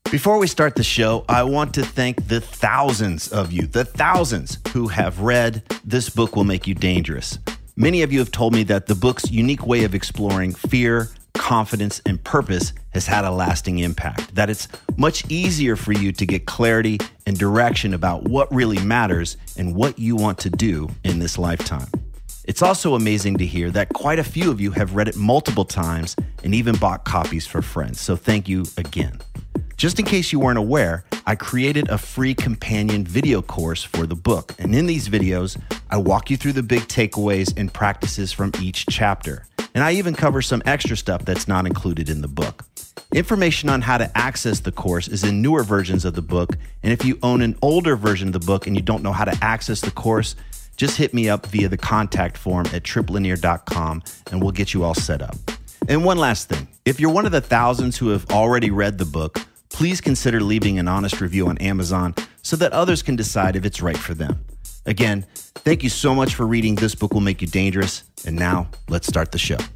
Before we start the show, I want to thank the thousands of you, who have read This Book Will Make You Dangerous. Many of you have told me that the book's unique way of exploring fear, confidence, and purpose has had a lasting impact, that it's much easier for you to get clarity and direction about what really matters and what you want to do in this lifetime. It's also amazing to hear that quite a few of you have read it multiple times and even bought copies for friends, so thank you again. Just in case you weren't aware, I created a free companion video course for the book. And in these videos, I walk you through the big takeaways and practices from each chapter. And I even cover some extra stuff that's not included in the book. Information on how to access the course is in newer versions of the book. And if you own an older version of the book and you don't know how to access the course, just hit me up via the contact form at triplinear.com and we'll get you all set up. And one last thing, if you're one of the thousands who have already read the book, please consider leaving an honest review on Amazon so that others can decide if it's right for them. Again, thank you so much for reading This Book Will Make You Dangerous. And now, let's start the show.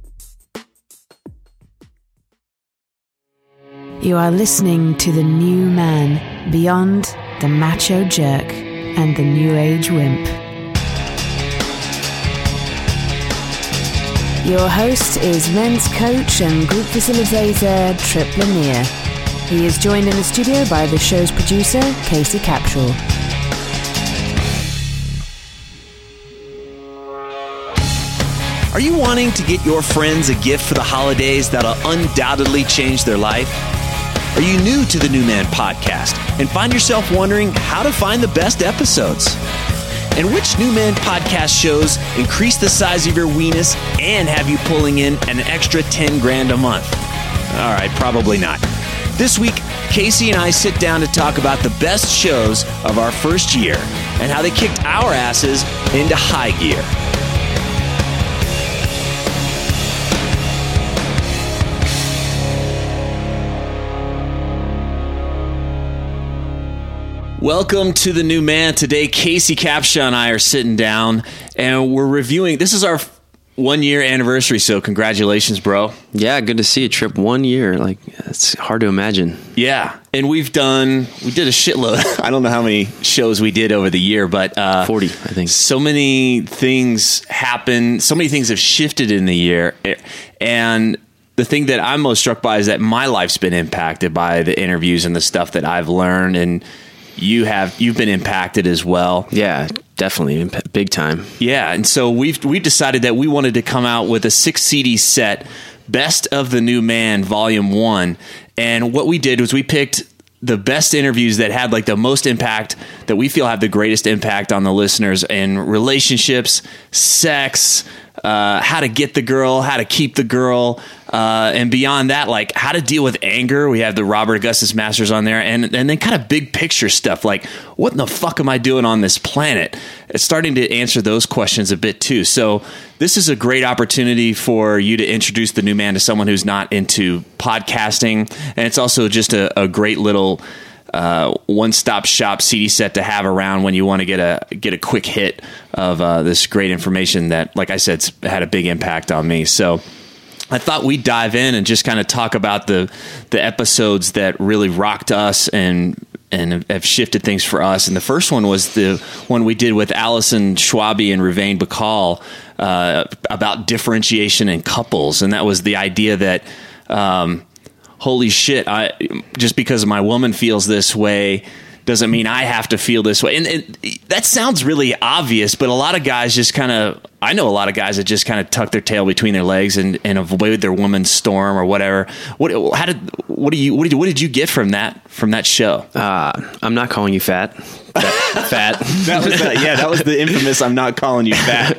You are listening to The New Man, Beyond the Macho Jerk and the New Age Wimp. Your host is men's coach and group facilitator, Trip Lanier. He is joined in the studio by the show's producer, Casey Capshaw. Are you wanting to get your friends a gift for the holidays that'll undoubtedly change their life? Are you new to the New Man podcast and find yourself wondering how to find the best episodes? And which New Man podcast shows increase the size of your weenus and have you pulling in an extra 10 grand a month? All right, probably not. This week, Casey and I sit down to talk about the best shows of our first year and how they kicked our asses into high gear. Welcome to the New Man. Today, Casey Capshaw and I are sitting down and we're reviewing. This is our 1 year anniversary, so congratulations, bro. Yeah, good to see you, Trip. 1 year, like, it's hard to imagine. Yeah, and we did a shitload. I don't know how many shows we did over the year, but 40, I think. So many things happen. So many things have shifted in the year, and the thing that I'm most struck by is that my life's been impacted by the interviews and the stuff that I've learned, and you've been impacted as well. Yeah, definitely, big time. Yeah, and so we've decided that we wanted to come out with a 6 CD set, Best of the New Man, Volume 1. And what we did was we picked the best interviews that had like the most impact, that we feel have the greatest impact on the listeners in relationships, sex, how to get the girl, how to keep the girl, and beyond that, like how to deal with anger. We have the Robert Augustus Masters on there, and then kind of big picture stuff like, what in the fuck am I doing on this planet? It's starting to answer those questions a bit too. So this is a great opportunity for you to introduce the New Man to someone who's not into podcasting, and it's also just a great little one-stop shop CD set to have around when you want to get a quick hit of this great information that, like I said, had a big impact on me. So I thought we'd dive in and just kind of talk about the episodes that really rocked us and have shifted things for us. And the first one was the one we did with Allison Schwabe and Ravain Bacall about differentiation in couples. And that was the idea that holy shit, just because my woman feels this way doesn't mean I have to feel this way. And that sounds really obvious, but a lot of guys I know a lot of guys that just kind of tuck their tail between their legs and avoid their woman's storm or whatever. What did you get from that show? I'm not calling you fat. Fat. That was the infamous "I'm not calling you fat."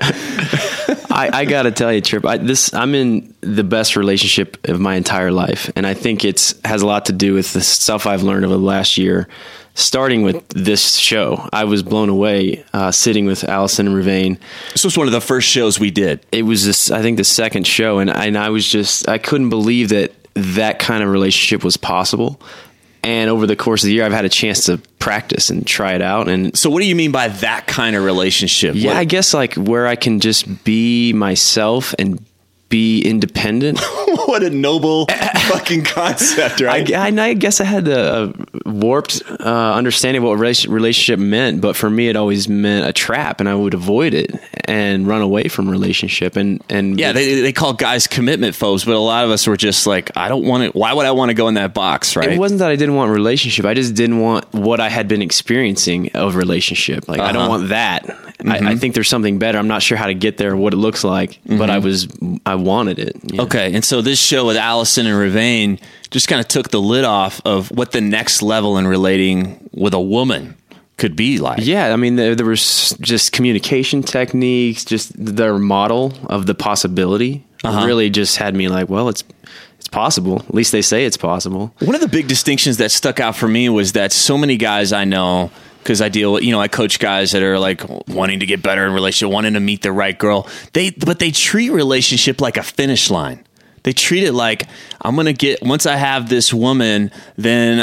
I gotta tell you, Trip, I'm in the best relationship of my entire life, and I think it has a lot to do with the stuff I've learned over the last year. Starting with this show, I was blown away sitting with Allison and Ravain. This was one of the first shows we did. It was, I think, the second show, and I couldn't believe that kind of relationship was possible. And over the course of the year, I've had a chance to practice and try it out. And so what do you mean by that kind of relationship? Yeah, I guess like where I can just be myself and be independent. What a noble fucking concept, right? I guess I had a warped understanding of what relationship meant, but for me, it always meant a trap, and I would avoid it and run away from relationship. And yeah, they call guys commitment phobes, but a lot of us were just like, I don't want it. Why would I want to go in that box, right? It wasn't that I didn't want relationship. I just didn't want what I had been experiencing of relationship. Like, I don't want that. I think there's something better. I'm not sure how to get there, what it looks like, but I wanted it. Yeah. Okay, and so this show with Allison and Ravane just kind of took the lid off of what the next level in relating with a woman could be like. Yeah, I mean, there was just communication techniques, just their model of the possibility really just had me like, well, it's possible. At least they say it's possible. One of the big distinctions that stuck out for me was that so many guys I know, because I deal with, I coach guys that are like wanting to get better in relationship, wanting to meet the right girl. But they treat relationship like a finish line. They treat it like, I'm going to get, once I have this woman, then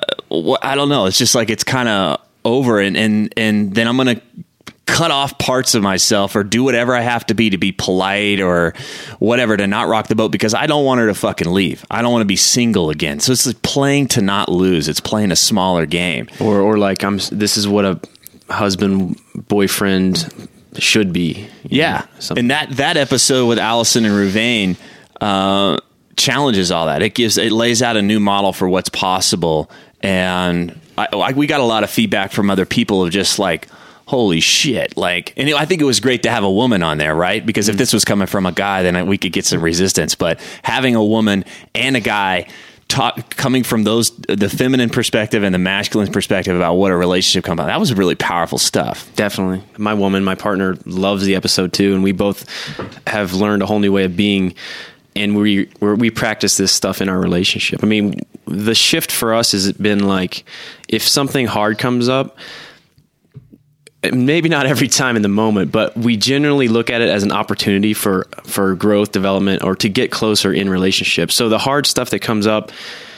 I don't know. It's just like, it's kind of over. And then I'm going to cut off parts of myself or do whatever I have to be polite or whatever to not rock the boat, because I don't want her to fucking leave. I don't want to be single again. So it's like playing to not lose. It's playing a smaller game. Or like, this is what a husband, boyfriend should be. Yeah. And that episode with Allison and Ravane challenges all that. It lays out a new model for what's possible. And we got a lot of feedback from other people of just like, holy shit. Like, and I think it was great to have a woman on there, right? Because if this was coming from a guy, then we could get some resistance. But having a woman and a guy coming from the feminine perspective and the masculine perspective about what a relationship comes about, that was really powerful stuff. Definitely. My partner loves the episode too. And we both have learned a whole new way of being. And we practice this stuff in our relationship. I mean, the shift for us has been like, if something hard comes up, maybe not every time in the moment, but we generally look at it as an opportunity for growth, development, or to get closer in relationships. So the hard stuff that comes up,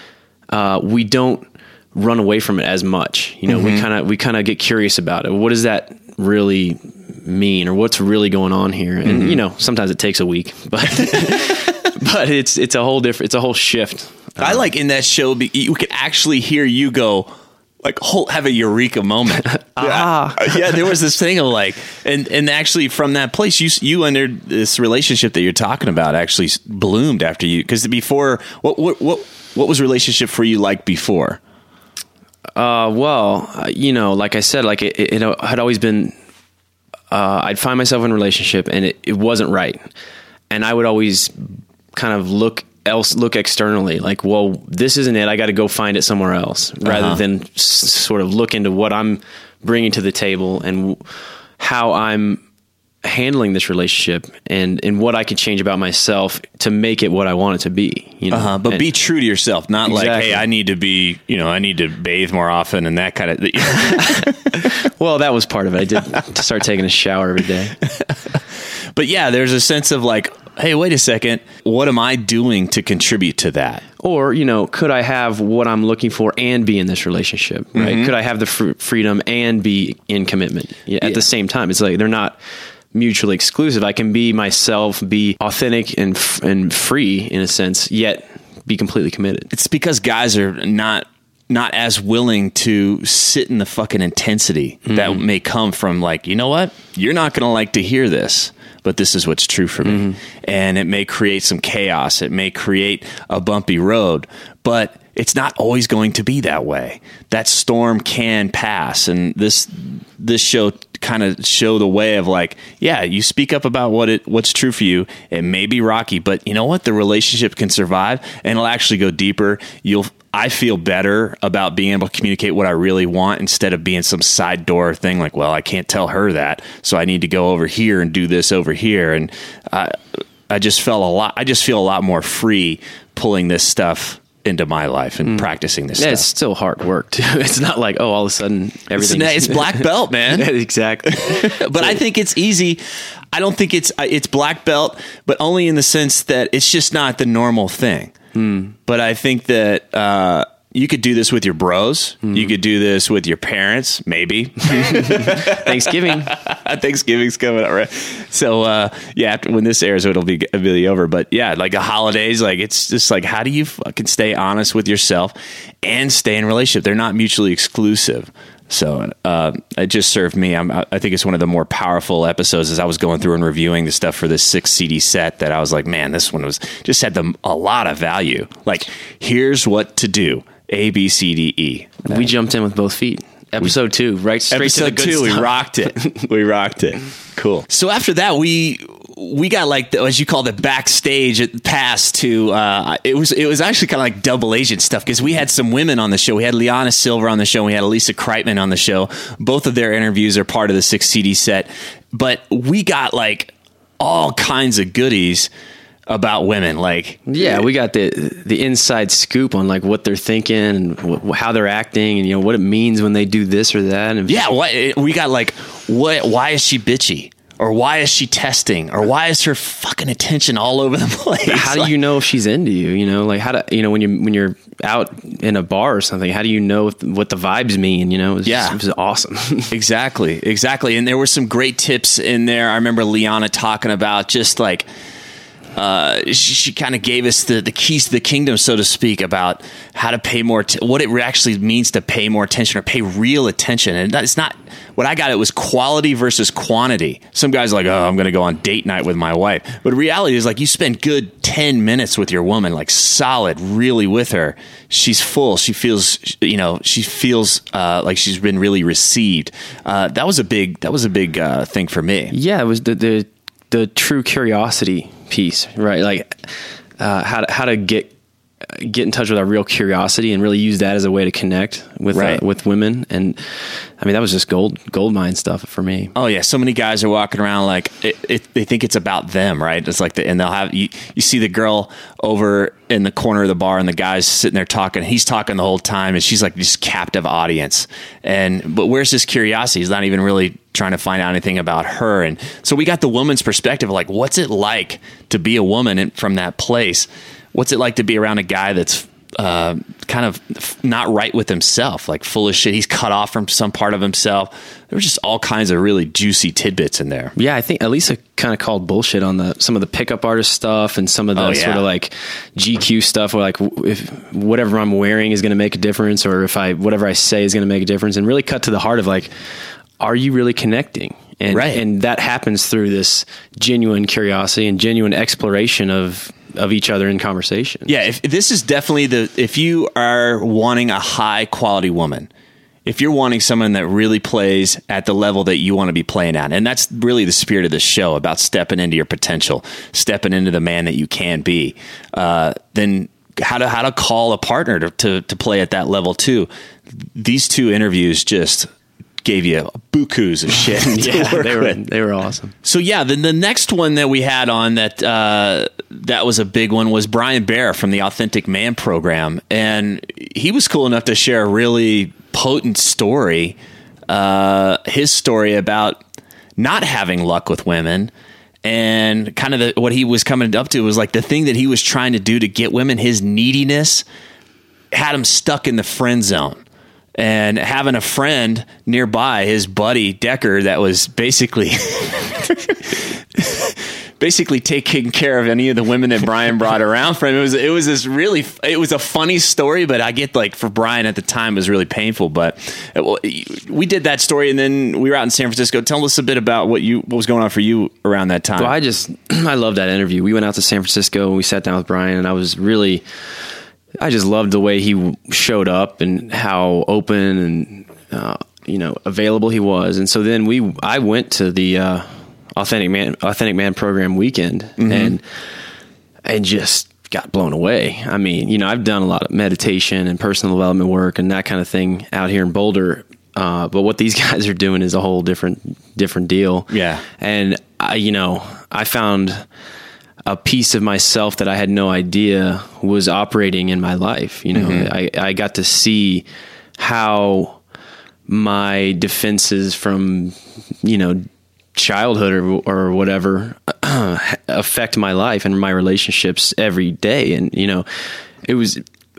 we don't run away from it as much. We kind of get curious about it. What does that really mean, or what's really going on here? And sometimes it takes a week, but but it's a whole shift. I like in that show, you could actually hear you go, like, have a eureka moment. Yeah, there was this thing of like, and actually from that place, you entered this relationship that you're talking about actually bloomed after you. Because before, what was relationship for you like before? Like I said, like it had always been, I'd find myself in a relationship and it wasn't right. And I would always kind of look externally, like, well, this isn't it. I got to go find it somewhere else, rather than sort of look into what I'm bringing to the table and how I'm handling this relationship and what I can change about myself to make it what I want it to be. But be true to yourself, not exactly. Like, hey, I need to bathe more often and that kind of. Well, that was part of it. I did start taking a shower every day. But yeah, there's a sense of like, hey, wait a second, what am I doing to contribute to that? Or, could I have what I'm looking for and be in this relationship, right? Mm-hmm. Could I have the freedom and be in commitment at the same time? It's like they're not mutually exclusive. I can be myself, be authentic and free in a sense, yet be completely committed. It's because guys are not as willing to sit in the fucking intensity that may come from like, you know what? You're not going to like to hear this, but this is what's true for me. And it may create some chaos. It may create a bumpy road, but it's not always going to be that way. That storm can pass. And this show kind of show the way of like, yeah, you speak up about what's true for you. It may be rocky, but you know what? The relationship can survive and it'll actually go deeper. I feel better about being able to communicate what I really want instead of being some side door thing like, well, I can't tell her that, so I need to go over here and do this over here. And I just feel a lot more free pulling this stuff into my life and practicing this stuff. It's still hard work too. It's not like, all of a sudden everything. It's black belt, man. Exactly. But I think it's easy. I don't think it's black belt, but only in the sense that it's just not the normal thing. But I think that you could do this with your bros. You could do this with your parents, maybe. Thanksgiving. Thanksgiving's coming up, right? So, after, when this airs, it'll be over. But yeah, like the holidays, like it's just like, how do you fucking stay honest with yourself and stay in a relationship? They're not mutually exclusive. So it just served me. I think it's one of the more powerful episodes as I was going through and reviewing the stuff for this 6 CD set that I was like, man, this one just had a lot of value. Like, here's what to do. A, B, C, D, E. We jumped in with both feet. Episode 2, right straight to the good stuff. We rocked it. We rocked it. Cool. So after that, we got like, as you call it, backstage pass to, it was actually kind of like double agent stuff because we had some women on the show. We had Liana Silver on the show. We had Elisa Kreitman on the show. Both of their interviews are part of the 6 CD set. But we got like all kinds of goodies about women. Like, yeah, we got the inside scoop on like what they're thinking and how they're acting and, you know, what it means when they do this or that. And we got like, why is she bitchy? Or why is she testing? Or why is her fucking attention all over the place? How do you know if she's into you? You know, like when you're out in a bar or something, how do you know what the vibes mean? You know, it was awesome. Exactly. And there were some great tips in there. I remember Liana talking about just like, she kind of gave us the keys to the kingdom, so to speak, about how to pay more, what it actually means to pay more attention or pay real attention. And it's not, what I got, it was quality versus quantity. Some guys are like, oh, I'm going to go on date night with my wife. But reality is like, you spend good 10 minutes with your woman, like solid, really with her. She's full. She feels, like she's been really received. That was a big thing for me. Yeah, it was the true curiosity piece, right? Like how to get in touch with our real curiosity and really use that as a way to connect with women. And I mean, that was just gold mine stuff for me. Oh yeah. So many guys are walking around like they think it's about them, right? It's like and they'll have, you see the girl over in the corner of the bar and the guy's sitting there talking, he's talking the whole time and she's like this captive audience. But where's this curiosity? He's not even really trying to find out anything about her. And so we got the woman's perspective, like, what's it like to be a woman from that place? What's it like to be around a guy that's kind of not right with himself, like full of shit? He's cut off from some part of himself. There were just all kinds of really juicy tidbits in there. Yeah, I think Elisa kind of called bullshit on some of the pickup artist stuff and some of the sort of like GQ stuff where like if whatever I'm wearing is going to make a difference or if whatever I say is going to make a difference, and really cut to the heart of like, are you really connecting? And that happens through this genuine curiosity and genuine exploration of each other in conversation. Yeah, if this is definitely if you are wanting a high quality woman, if you're wanting someone that really plays at the level that you want to be playing at, and that's really the spirit of this show, about stepping into your potential, stepping into the man that you can be, then how to call a partner to play at that level too. These 2 interviews just gave you bukus of shit. They were awesome. So yeah, then the next one that we had on that was a big one was Brian Bear from the Authentic Man program, and he was cool enough to share a really potent story, his story about not having luck with women. And kind of what he was coming up to was like the thing that he was trying to do to get women, his neediness had him stuck in the friend zone. And having a friend nearby, his buddy Decker, that was basically taking care of any of the women that Brian brought around for him. It was a funny story, but I get like for Brian at the time it was really painful. But we did that story, and then we were out in San Francisco. Tell us a bit about what was going on for you around that time. Well, I love that interview. We went out to San Francisco and we sat down with Brian, and I just loved the way he showed up and how open and available he was. And so then I went to the Authentic Man program weekend, and just got blown away. I mean, I've done a lot of meditation and personal development work and that kind of thing out here in Boulder, but what these guys are doing is a whole different deal. Yeah, and I found a piece of myself that I had no idea was operating in my life. I got to see how my defenses from, childhood or whatever affect my life and my relationships every day. And, it was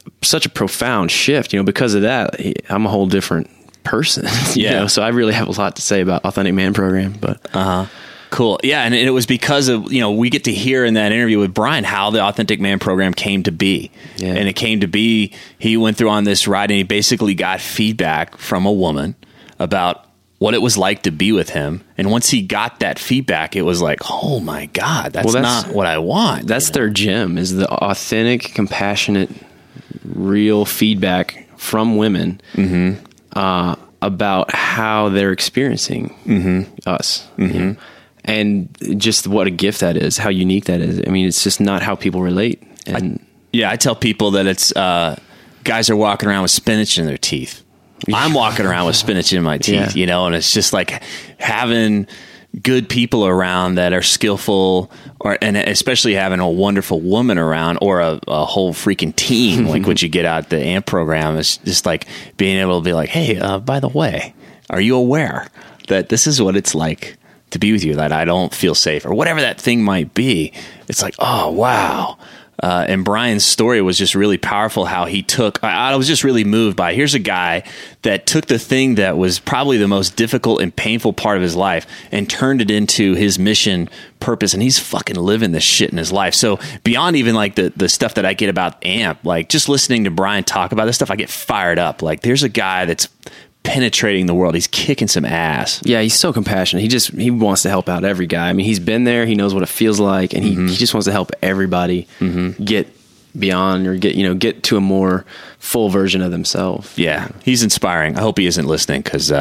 such a profound shift, because of that, I'm a whole different person. So I really have a lot to say about Authentic Man Program, but cool. Yeah. And it was because of, we get to hear in that interview with Brian how the Authentic Man Program came to be. Yeah. And it came to be, he went through on this ride and he basically got feedback from a woman about what it was like to be with him. And once he got that feedback, it was like, oh my God, that's not what I want. That's their gem, is the authentic, compassionate, real feedback from women about how they're experiencing us. And just what a gift that is, how unique that is. I mean, it's just not how people relate. And I tell people that it's guys are walking around with spinach in their teeth. I'm walking around with spinach in my teeth, and it's just like having good people around that are skillful, and especially having a wonderful woman around, or a whole freaking team, like what you get out the AMP program. It's just like being able to be like, hey, by the way, are you aware that this is what it's like to be with you, that I don't feel safe, or whatever that thing might be? It's like, oh, wow. And Brian's story was just really powerful, how he took, I was just really moved by, here's a guy that took the thing that was probably the most difficult and painful part of his life and turned it into his mission purpose. And he's fucking living this shit in his life. So beyond even like the stuff that I get about AMP, like just listening to Brian talk about this stuff, I get fired up. Like there's a guy that's penetrating the world. He's kicking some ass. Yeah, he's so compassionate. He wants to help out every guy. I mean, he's been there. He knows what it feels like, and he just wants to help everybody get beyond, or get to a more full version of themselves. Yeah, he's inspiring. I hope he isn't listening, because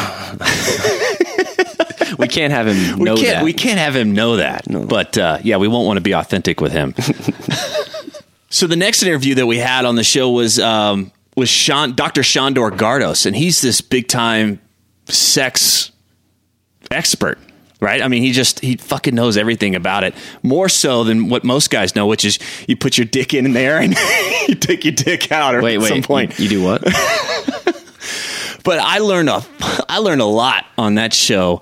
we can't have him know that. We can't have him know that. No. But we won't want to be authentic with him. So the next interview that we had on the show was Dr. Shandor Gardos, and he's this big time sex expert, right? I mean, he fucking knows everything about it, more so than what most guys know, which is you put your dick in there and you take your dick out at some point. You do what? But I learned a lot on that show.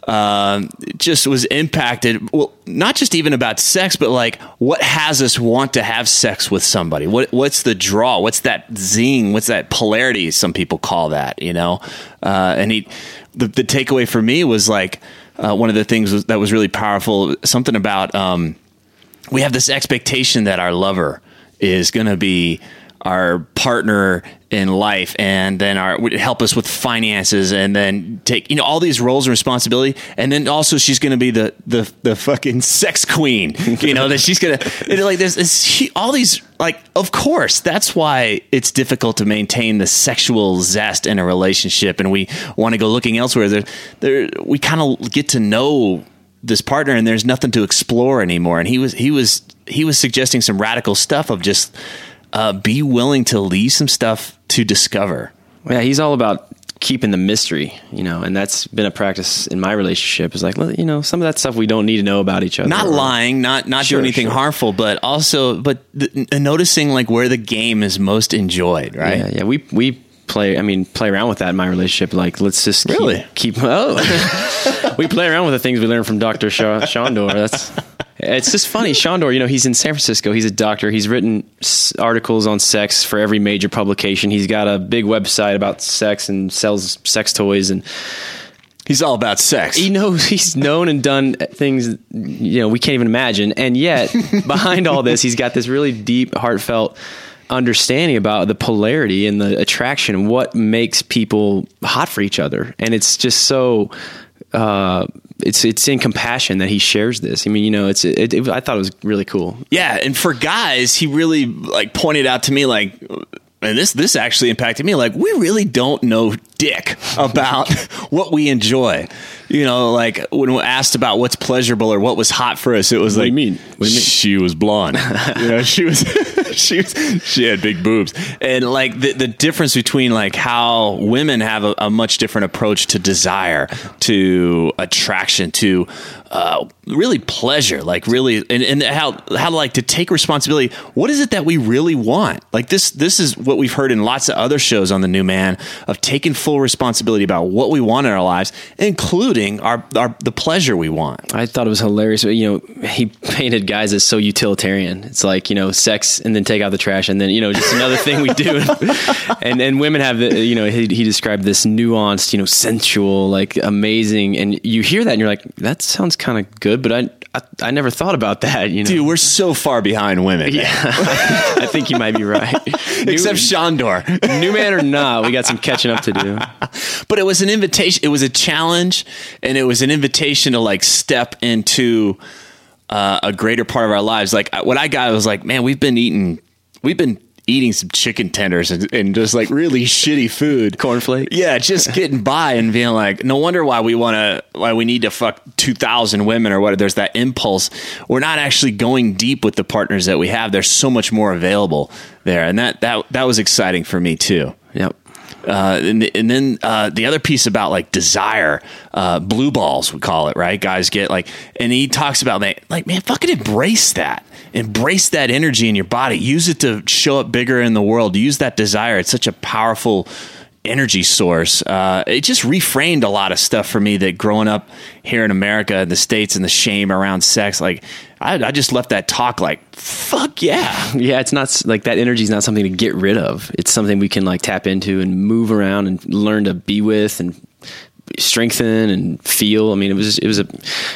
Just was impacted. Well, not just even about sex, but like what has us want to have sex with somebody? What's the draw? What's that zing? What's that polarity? Some people call that, and the takeaway for me was like, one of the things that was really powerful, something about, we have this expectation that our lover is going to be our partner in life, and then would help us with finances, and then take all these roles and responsibility, and then also she's going to be the fucking sex queen, that she's going to like this all these, like, of course that's why it's difficult to maintain the sexual zest in a relationship, and we want to go looking elsewhere. We kind of get to know this partner, and there's nothing to explore anymore. And he was suggesting some radical stuff of just be willing to leave some stuff to discover. Yeah, he's all about keeping the mystery, and that's been a practice in my relationship. Is like, some of that stuff we don't need to know about each other. Not lying, not do anything harmful, but also, noticing like where the game is most enjoyed, right? Yeah. We play around with that in my relationship. Like, let's just keep we play around with the things we learned from Dr. Shandor. It's just funny. Shandor, he's in San Francisco. He's a doctor. He's written articles on sex for every major publication. He's got a big website about sex and sells sex toys, and he's all about sex. He's known and done things, we can't even imagine. And yet behind all this, he's got this really deep, heartfelt understanding about the polarity and the attraction, what makes people hot for each other. And it's just so, it's in compassion that he shares this. I mean, I thought it was really cool. Yeah. And for guys, he really like pointed out to me, like, and this actually impacted me. Like, we really don't know dick about what we enjoy. Like when we asked about what's pleasurable or what was hot for us, it was what like, do you mean? She was blonde. She had big boobs. And like the difference between like how women have a much different approach to desire, to attraction, to really pleasure, like really, and how like to take responsibility. What is it that we really want? Like this is what we've heard in lots of other shows on The New Man, of taking full responsibility about what we want in our lives, including the pleasure we want. I thought it was hilarious. He painted guys as so utilitarian. It's like, sex and then and take out the trash. And then, just another thing we do. And women have, he described this nuanced, sensual, like amazing. And you hear that and you're like, that sounds kind of good, but I never thought about that. Dude, we're so far behind women. Yeah, I think you might be right. Except Shandor. New man or not, we got some catching up to do. But it was an invitation. It was a challenge, and it was an invitation to like step into a greater part of our lives. Like what I got was like, man, we've been eating some chicken tenders and just like really shitty food. Cornflakes. Yeah, just getting by and being like, no wonder why we need to fuck 2,000 women or what. There's that impulse. We're not actually going deep with the partners that we have. There's so much more available there. And that was exciting for me too. Yep. And then the other piece about like desire, blue balls, we call it, right? Guys get like, and he talks about like, man, fucking embrace that energy in your body. Use it to show up bigger in the world. Use that desire. It's such a powerful energy source. It just reframed a lot of stuff for me that growing up here in America, in the States, and the shame around sex, like I just left that talk like, fuck yeah. Yeah, it's not like that energy is not something to get rid of. It's something we can like tap into and move around and learn to be with and strengthen and feel. I mean, it was a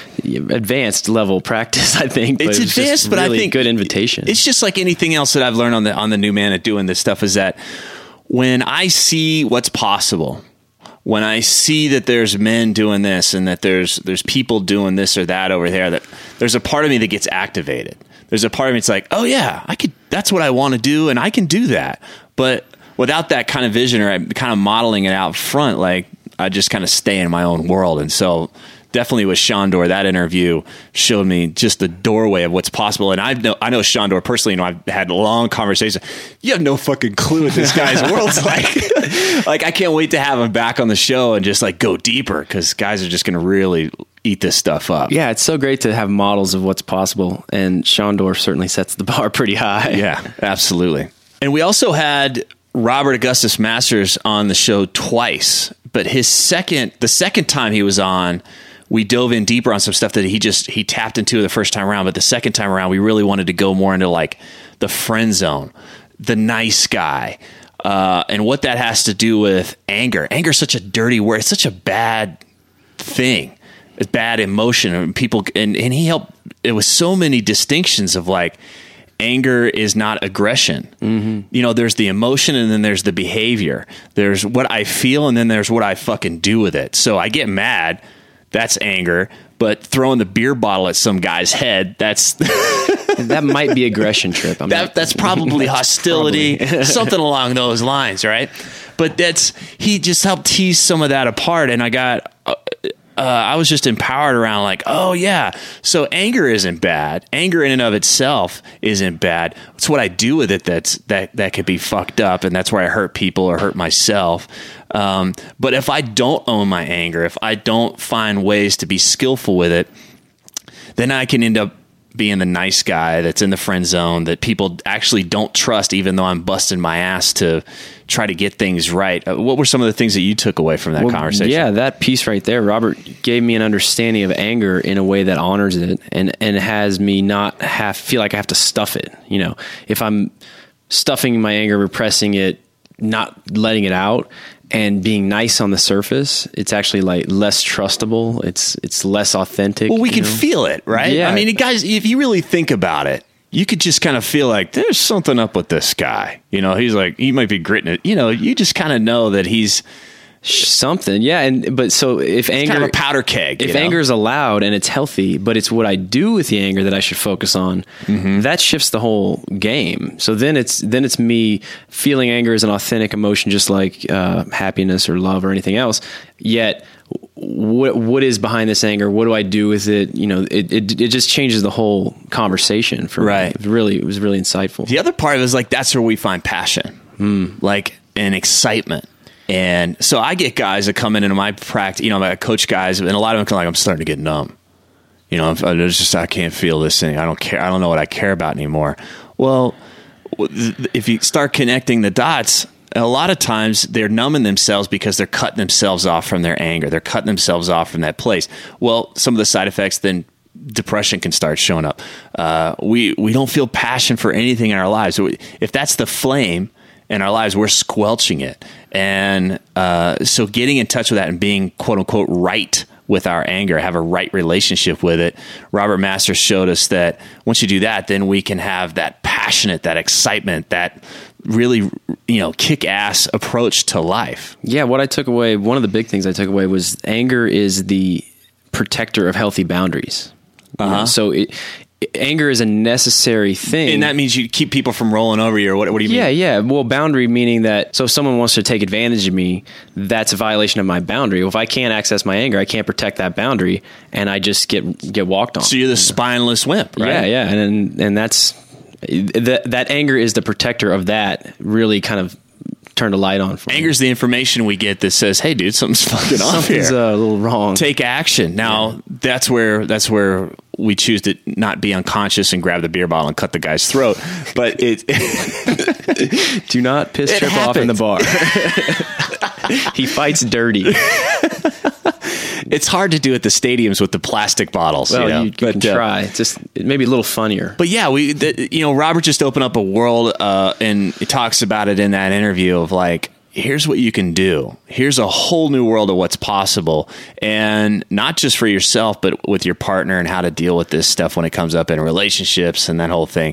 advanced level practice, I think. But it's advanced, but really I think good invitation. It's just like anything else that I've learned on the New Man at doing this stuff is that when I see what's possible, when I see that there's men doing this and that there's people doing this or that over there, that there's a part of me that gets activated. There's a part of me that's like, oh yeah, that's what I want to do and I can do that. But without that kind of vision or kind of modeling it out front, like I just kind of stay in my own world. And so definitely with Shandor, that interview showed me just the doorway of what's possible. And I know Shandor personally, I've had a long conversation. You have no fucking clue what this guy's world's like. Like, I can't wait to have him back on the show and just like go deeper, because guys are just going to really eat this stuff up. Yeah, it's so great to have models of what's possible. And Shandor certainly sets the bar pretty high. Yeah, absolutely. And we also had Robert Augustus Masters on the show twice, but the second time he was on, we dove in deeper on some stuff that he tapped into the first time around. But the second time around, we really wanted to go more into like the friend zone, the nice guy, and what that has to do with anger. Anger is such a dirty word. It's such a bad thing. It's bad emotion. And people, and he helped. It was so many distinctions of like, anger is not aggression. Mm-hmm. There's the emotion and then there's the behavior. There's what I feel and then there's what I fucking do with it. So I get mad. That's anger. But throwing the beer bottle at some guy's head, that might be aggression, Trip. That's probably hostility, something along those lines, right? But he just helped tease some of that apart. And I was just empowered around like, oh yeah, so anger isn't bad. Anger in and of itself isn't bad. It's what I do with it that could be fucked up, and that's where I hurt people or hurt myself. But if I don't own my anger, if I don't find ways to be skillful with it, then I can end up being the nice guy that's in the friend zone that people actually don't trust, even though I'm busting my ass to try to get things right. What were some of the things that you took away from that conversation? Yeah, that piece right there, Robert gave me an understanding of anger in a way that honors it and has me not feel like I have to stuff it. If I'm stuffing my anger, repressing it, not letting it out, and being nice on the surface, it's actually like less trustable. It's less authentic. Well, we can feel it, right? Yeah. I mean, guys, if you really think about it, you could just kind of feel like there's something up with this guy. He's like, he might be gritting it. You just kind of know that he's something. Yeah. But so if anger, kind of a powder keg, if anger is allowed and it's healthy, but it's what I do with the anger that I should focus on, that shifts the whole game. So then it's me feeling anger as an authentic emotion, just like happiness or love or anything else. Yet what is behind this anger? What do I do with it? It just changes the whole conversation for me. It was really insightful. The other part of it is like, that's where we find passion, like an excitement. And so I get guys that come into my practice, I coach guys, and a lot of them come like, I'm starting to get numb. I can't feel this thing. I don't care. I don't know what I care about anymore. Well, if you start connecting the dots, a lot of times they're numbing themselves because they're cutting themselves off from their anger. They're cutting themselves off from that place. Well, some of the side effects then depression can start showing up. We don't feel passion for anything in our lives. If that's the flame in our lives, we're squelching it. And so getting in touch with that and being quote unquote right with our anger, have a right relationship with it. Robert Masters showed us that once you do that, then we can have that passionate, that excitement, that really, kick-ass approach to life. Yeah, what I took away, one of the big things I took away was anger is the protector of healthy boundaries. So anger is a necessary thing. And that means you keep people from rolling over you, or what do you mean? Yeah. Well, boundary meaning that, so if someone wants to take advantage of me, that's a violation of my boundary. If I can't access my anger, I can't protect that boundary, and I just get walked on. So you're the spineless wimp, right? Yeah. And that's, that anger is the protector of that, really kind of turned a light on for me. Anger's the information we get that says, hey dude, something's fucking off here. Something's a little wrong. Take action. Now that's where we choose to not be unconscious and grab the beer bottle and cut the guy's throat. But do not piss Trip off in the bar. He fights dirty. It's hard to do at the stadiums with the plastic bottles. Well, you can try. Just maybe a little funnier. But yeah, Robert just opened up a world, and he talks about it in that interview of like, here's what you can do. Here's a whole new world of what's possible, and not just for yourself, but with your partner, and how to deal with this stuff when it comes up in relationships and that whole thing.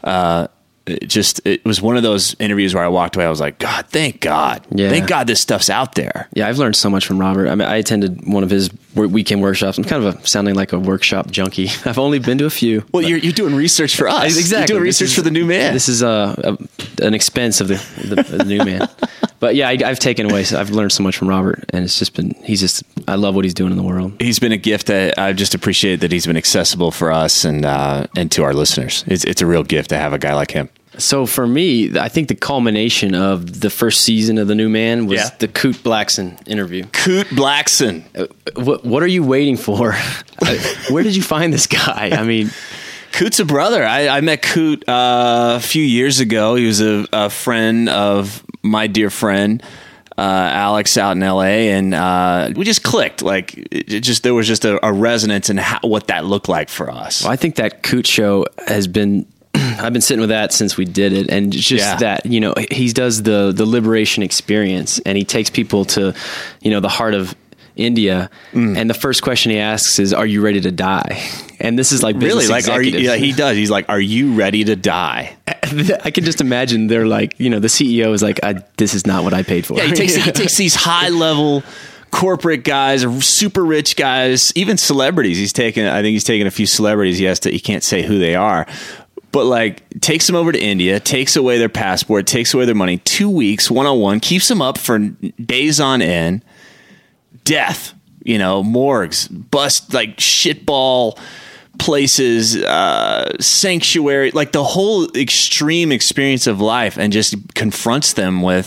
It was one of those interviews where I walked away. I was like, God, thank God. Yeah. Thank God this stuff's out there. Yeah, I've learned so much from Robert. I mean, I attended one of his weekend workshops. I'm kind of sounding like a workshop junkie. I've only been to a few. Well, you're doing research for us. Exactly. You're doing research for the new man. This is an expense of the new man. But yeah, I've taken away. I've learned so much from Robert, and it's just been. I love what he's doing in the world. He's been a gift. That I just appreciate that he's been accessible for us and to our listeners. It's a real gift to have a guy like him. So for me, I think the culmination of the first season of The New Man was the Coot Blackson interview. Coot Blackson. What are you waiting for? Where did you find this guy? I mean, Coot's a brother. I met Coot a few years ago. He was a friend of my dear friend Alex out in LA, and we just clicked. Like there was just a resonance in what that looked like for us. Well, I think that Coot show has been. I've been sitting with that since we did it, and just that, he does the liberation experience, and he takes people to, the heart of India, and the first question he asks is, "Are you ready to die?" And this is like business executives. Yeah, he does. He's like, "Are you ready to die?" I can just imagine they're like, the CEO is like, "This is not what I paid for." Yeah, he takes these high level corporate guys, or super rich guys, even celebrities. I think he's taken a few celebrities. He can't say who they are. But like takes them over to India, takes away their passport, takes away their money, 2 weeks, one-on-one, keeps them up for days on end, death, morgues, bust, like shitball places, sanctuary, like the whole extreme experience of life, and just confronts them with,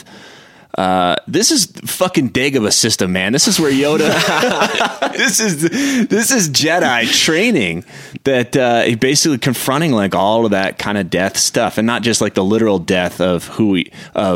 this is fucking Dagobah system, man. This is where Yoda. this is Jedi training. That he basically confronting like all of that kind of death stuff, and not just like the literal death of we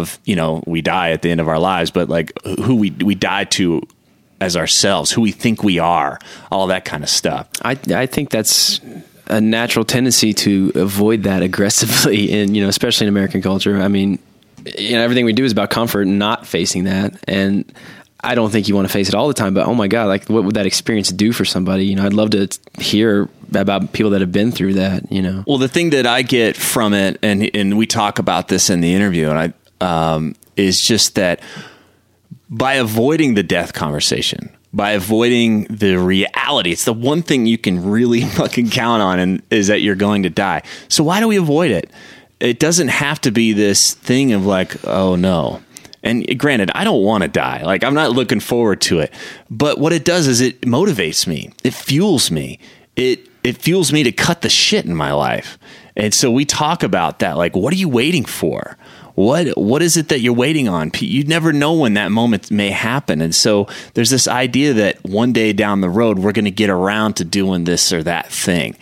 die at the end of our lives, but like who we die to as ourselves, who we think we are, all that kind of stuff. I think that's a natural tendency to avoid that aggressively especially in American culture. I mean, everything we do is about comfort and not facing that. And I don't think you want to face it all the time, but oh my God, like what would that experience do for somebody? I'd love to hear about people that have been through that, Well, the thing that I get from it, and we talk about this in the interview, and is just that by avoiding the death conversation, by avoiding the reality, it's the one thing you can really fucking count on, and is that you're going to die. So why do we avoid it? It doesn't have to be this thing of like, oh no. And granted, I don't want to die. Like, I'm not looking forward to it. But what it does is it motivates me. It fuels me. It fuels me to cut the shit in my life. And so we talk about that. Like, what are you waiting for? What is it that you're waiting on? You never know when that moment may happen. And so there's this idea that one day down the road, we're going to get around to doing this or that thing.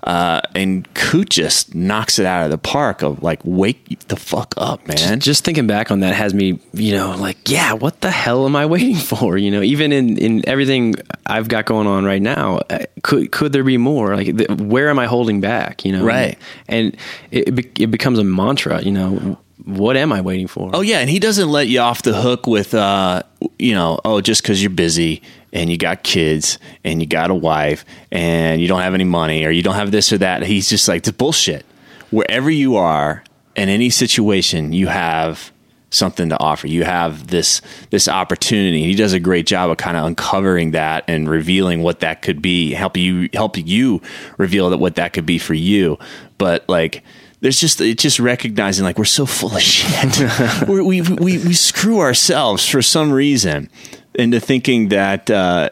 And Coot just knocks it out of the park of like, wake the fuck up, man. Just thinking back on that has me, like, yeah, what the hell am I waiting for? Even in everything I've got going on right now, could there be more? Like, where am I holding back? Right. And it becomes a mantra, what am I waiting for? Oh yeah. And he doesn't let you off the hook with, just because you're busy and you got kids and you got a wife and you don't have any money or you don't have this or that. He's just like, it's bullshit. Wherever you are in any situation, you have something to offer. You have this opportunity. He does a great job of kind of uncovering that and revealing what that could be, helping you reveal what that could be for you. But like, it's just recognizing like we're so full of shit. we screw ourselves for some reason into thinking that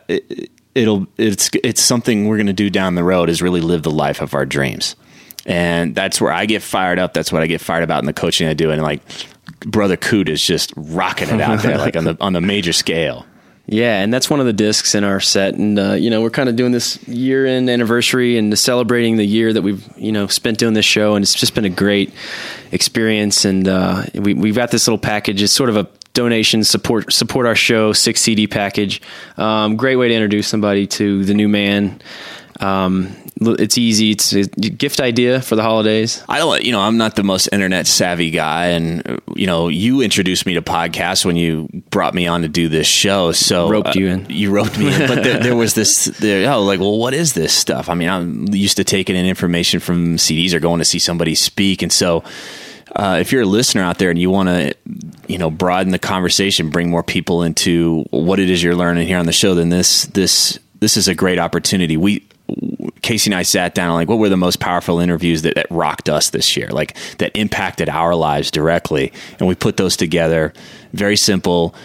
it's something we're going to do down the road is really live the life of our dreams. And that's where I get fired up. That's what I get fired about in the coaching I do. And like Brother Coot is just rocking it out there, like on the major scale. Yeah, and that's one of the discs in our set, and we're kind of doing this year-end anniversary and celebrating the year that we've spent doing this show, and it's just been a great experience. And we've got this little package. It's sort of a donation support our show 6 CD package. Great way to introduce somebody to the new man. It's easy. It's a gift idea for the holidays. I'm not the most internet savvy guy. And, you introduced me to podcasts when you brought me on to do this show. So roped you in. You roped me in. But there was what is this stuff? I mean, I'm used to taking in information from CDs or going to see somebody speak. And so, if you're a listener out there and you want to, broaden the conversation, bring more people into what it is you're learning here on the show, then this is a great opportunity. Casey and I sat down and like, what were the most powerful interviews that rocked us this year? Like that impacted our lives directly. And we put those together. Very simple,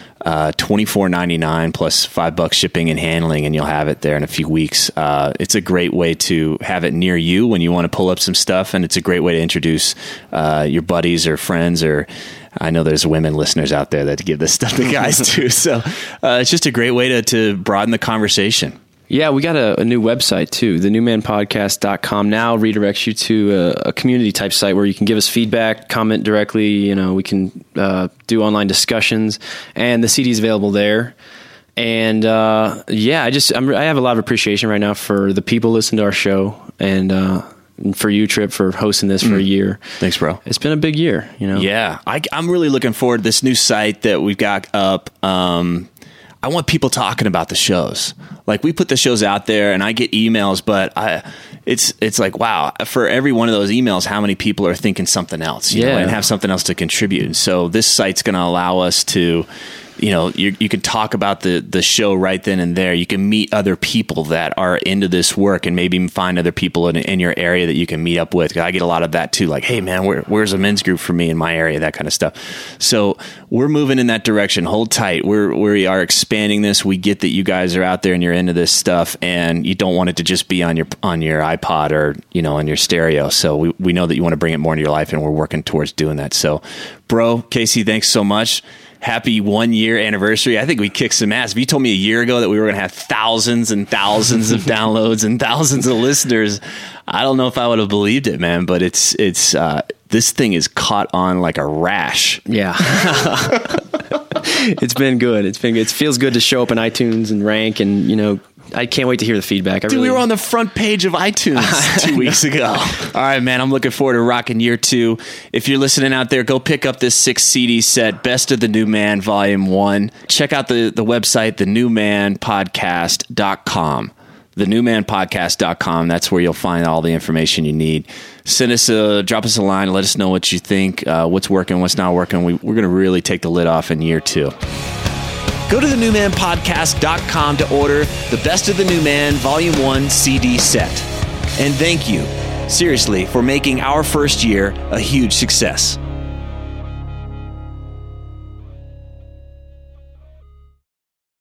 $24.99 plus $5 shipping and handling, and you'll have it there in a few weeks. It's a great way to have it near you when you want to pull up some stuff. And it's a great way to introduce your buddies or friends, or I know there's women listeners out there that give this stuff to guys too. So it's just a great way to broaden the conversation. Yeah, we got a new website too. thenewmanpodcast.com now redirects you to a community type site where you can give us feedback, comment directly. We can do online discussions, and the CD is available there. And I have a lot of appreciation right now for the people listening to our show, and for you, Trip, for hosting this for a year. Thanks, bro. It's been a big year. Yeah, I'm really looking forward to this new site that we've got up. I want people talking about the shows. Like, we put the shows out there and I get emails, but it's like, wow, for every one of those emails, how many people are thinking something else, you know, and have something else to contribute. And so this site's going to allow us to, you can talk about the show right then and there. You can meet other people that are into this work, and maybe even find other people in your area that you can meet up with. I get a lot of that too. Like, hey man, where's a men's group for me in my area? That kind of stuff. So we're moving in that direction. Hold tight. We are expanding this. We get that you guys are out there and you're into this stuff, and you don't want it to just be on your iPod or, on your stereo. So we know that you want to bring it more into your life, and we're working towards doing that. So bro, Casey, thanks so much. Happy 1 year anniversary. I think we kicked some ass. If you told me a year ago that we were going to have thousands and thousands of downloads and thousands of listeners, I don't know if I would have believed it, man. But it's this thing is caught on like a rash. Yeah. It's been good. It feels good to show up in iTunes and rank, and I can't wait to hear the feedback. Dude, we were on the front page of iTunes 2 weeks ago. All right, man, I'm looking forward to rocking year 2. If you're listening out there, go pick up this 6 CD set, Best of the New Man, Volume 1. Check out the website, thenewmanpodcast.com. thenewmanpodcast.com. That's where you'll find all the information you need. Drop us a line. Let us know what you think, what's working, what's not working. We're going to really take the lid off in year 2. Go to thenewmanpodcast.com to order the Best of the New Man Volume 1 CD set. And thank you, seriously, for making our first year a huge success.